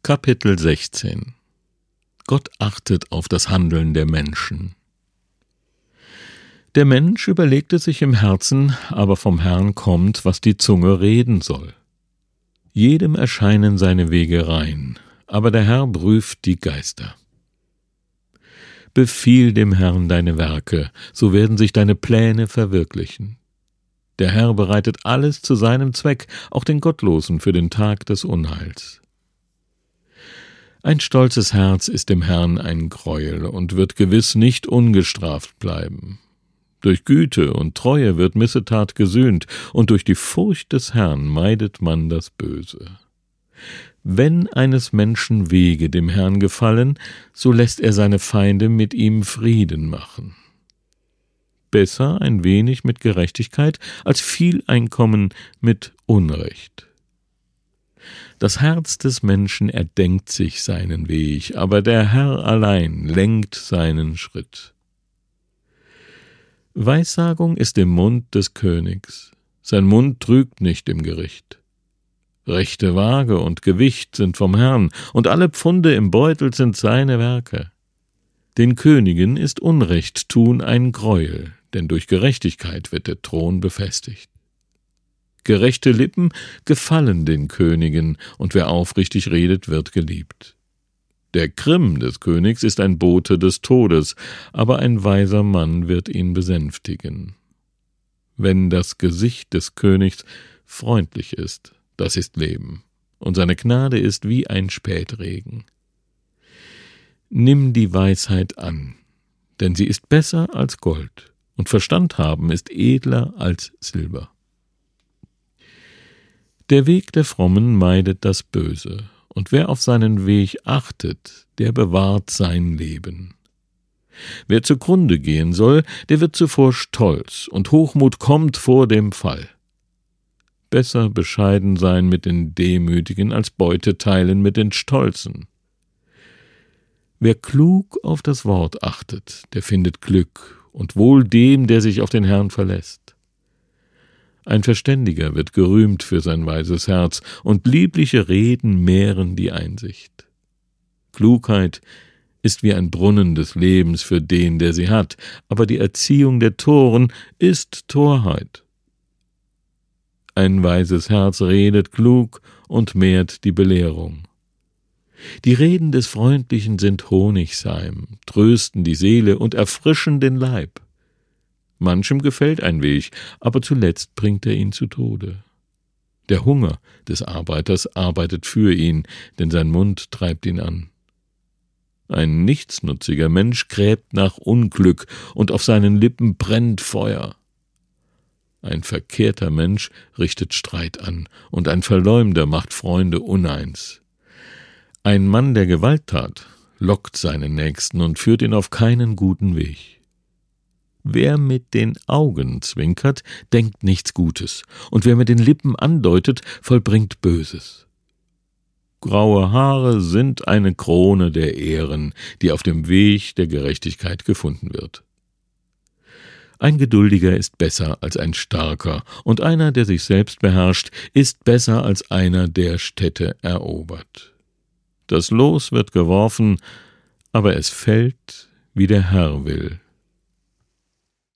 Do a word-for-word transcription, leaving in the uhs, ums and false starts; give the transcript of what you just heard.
Kapitel sechzehn. Gott achtet auf das Handeln der Menschen. Der Mensch überlegte sich im Herzen, aber vom Herrn kommt, was die Zunge reden soll. Jedem erscheinen seine Wege rein, aber der Herr prüft die Geister. Befiehl dem Herrn deine Werke, so werden sich deine Pläne verwirklichen. Der Herr bereitet alles zu seinem Zweck, auch den Gottlosen für den Tag des Unheils. Ein stolzes Herz ist dem Herrn ein Greuel und wird gewiss nicht ungestraft bleiben. Durch Güte und Treue wird Missetat gesühnt, und durch die Furcht des Herrn meidet man das Böse. Wenn eines Menschen Wege dem Herrn gefallen, so lässt er seine Feinde mit ihm Frieden machen. Besser ein wenig mit Gerechtigkeit als viel Einkommen mit Unrecht. Das Herz des Menschen erdenkt sich seinen Weg, aber der Herr allein lenkt seinen Schritt. Weissagung ist im Mund des Königs, sein Mund trügt nicht im Gericht. Rechte Waage und Gewicht sind vom Herrn, und alle Pfunde im Beutel sind seine Werke. Den Königen ist Unrecht tun ein Greuel, denn durch Gerechtigkeit wird der Thron befestigt. Gerechte Lippen gefallen den Königen, und wer aufrichtig redet, wird geliebt. Der Grimm des Königs ist ein Bote des Todes, aber ein weiser Mann wird ihn besänftigen. Wenn das Gesicht des Königs freundlich ist, das ist Leben, und seine Gnade ist wie ein Spätregen. Nimm die Weisheit an, denn sie ist besser als Gold, und Verstand haben ist edler als Silber. Der Weg der Frommen meidet das Böse, und wer auf seinen Weg achtet, der bewahrt sein Leben. Wer zugrunde gehen soll, der wird zuvor stolz, und Hochmut kommt vor dem Fall. Besser bescheiden sein mit den Demütigen, als Beute teilen mit den Stolzen. Wer klug auf das Wort achtet, der findet Glück, und wohl dem, der sich auf den Herrn verlässt. Ein Verständiger wird gerühmt für sein weises Herz, und liebliche Reden mehren die Einsicht. Klugheit ist wie ein Brunnen des Lebens für den, der sie hat, aber die Erziehung der Toren ist Torheit. Ein weises Herz redet klug und mehrt die Belehrung. Die Reden des Freundlichen sind Honigseim, trösten die Seele und erfrischen den Leib. Manchem gefällt ein Weg, aber zuletzt bringt er ihn zu Tode. Der Hunger des Arbeiters arbeitet für ihn, denn sein Mund treibt ihn an. Ein nichtsnutziger Mensch gräbt nach Unglück, und auf seinen Lippen brennt Feuer. Ein verkehrter Mensch richtet Streit an, und ein Verleumder macht Freunde uneins. Ein Mann der Gewalttat lockt seinen Nächsten und führt ihn auf keinen guten Weg. Wer mit den Augen zwinkert, denkt nichts Gutes, und wer mit den Lippen andeutet, vollbringt Böses. Graue Haare sind eine Krone der Ehren, die auf dem Weg der Gerechtigkeit gefunden wird. Ein Geduldiger ist besser als ein Starker, und einer, der sich selbst beherrscht, ist besser als einer, der Städte erobert. Das Los wird geworfen, aber es fällt, wie der Herr will.